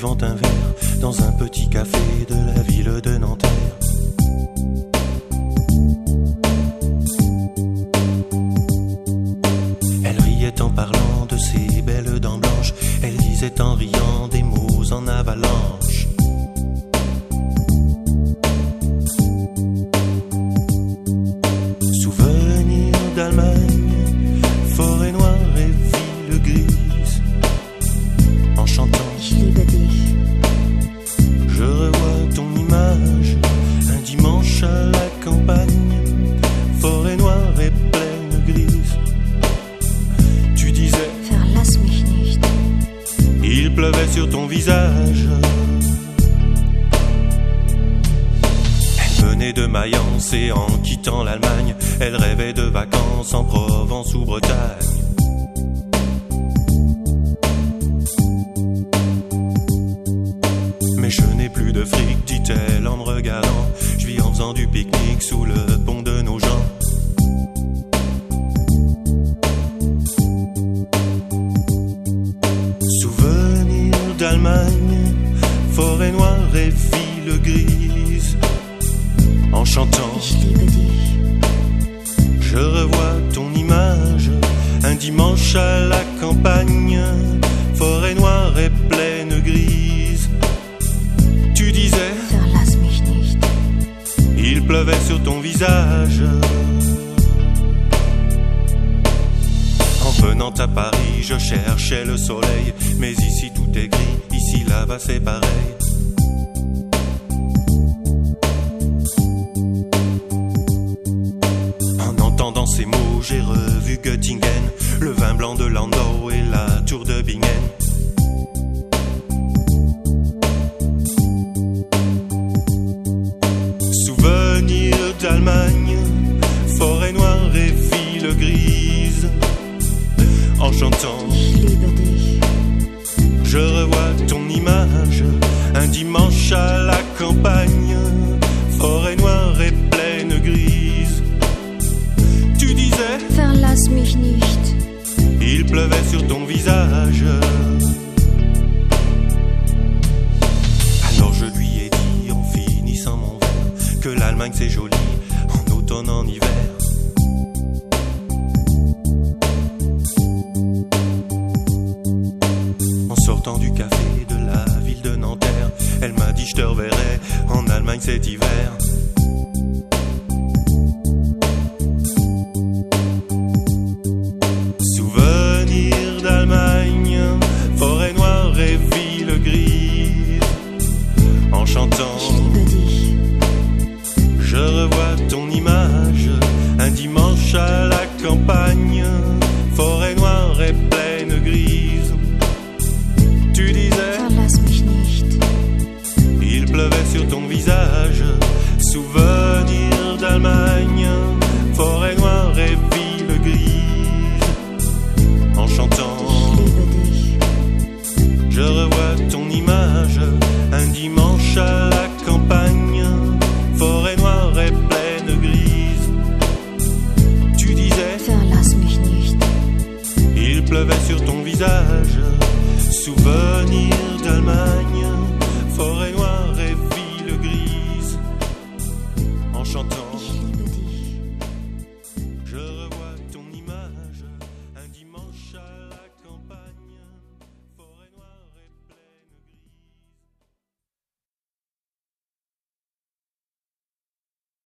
buvant un verre dans un petit café de la ville de Nanterre. Elle riait en parlant de ses belles dents blanches, elle disait en riant des mots en avalanche. Souvenir d'Allemagne, forêt noire et ville grise. En chantant, je revois ton image, un dimanche à la campagne, forêt noire et pleine grise. Tu disais, verlass mich nicht. Il pleuvait sur ton visage. Elle venait de Mayence et en quittant l'Allemagne, elle rêvait de vacances en Provence ou Bretagne. Mais je n'ai plus de fric, dit-elle en me regardant. Je vis en faisant du pique-nique sous le pont de nos gens. Souvenir d'Allemagne, forêt noire et ville grise. En chantant, je revois ton image, un dimanche à la campagne, forêt noire et pleine grise. Tu disais, Verlass mich nicht. Il pleuvait sur ton visage. En venant à Paris, je cherchais le soleil, mais ici tout est gris, ici là-bas c'est pareil. En entendant ces mots, j'ai revu Göttingen, le vin blanc de Landau et la tour de Bingen. Souvenir d'Allemagne, forêt noire et ville grise. En chantant, je revois ton image, un dimanche à la campagne, forêt noire et pleine grise. Tu disais, Verlass mich nicht. Il pleuvait sur ton visage. Alors je lui ai dit en finissant mon verre que l'Allemagne c'est joli en automne, en hiver. En sortant du café de la ville de Nanterre, elle m'a dit je te reverrai en Allemagne cet hiver. Souvenir d'Allemagne, forêt noire et ville grise. En chantant, je revois ton image, un dimanche à la campagne, forêt noire et pleine grise. Tu disais, Verlass mich nicht. Il pleuvait sur ton visage. Souvenir d'Allemagne, forêt noire et ville grise. En chantant, je revois ton image, un dimanche à la campagne, forêt noire et pleine grise. Tu disais, Verlass mich nicht. Il pleuvait sur ton visage. Souvenir d'Allemagne, forêt noire et ville grise. En chantant,